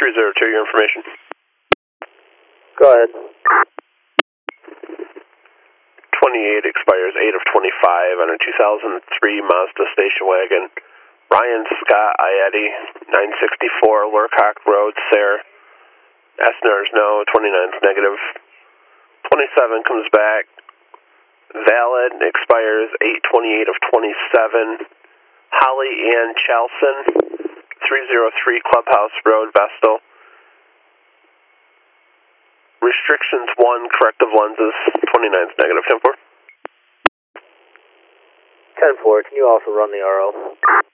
302, your information. Go ahead. 28 expires 8 of 25 on a 2003 Mazda station wagon. Ryan Scott Ieti, 964 Lurcock Road, Sayre. SNR's no, 29's negative. 27 comes back. Valid, expires 8/28 of 27. Holly Ann Chalson, 303 Clubhouse Road, Vestal. Restrictions 1, corrective lenses, 29's negative. 10-4. 10-4, can you also run the RO?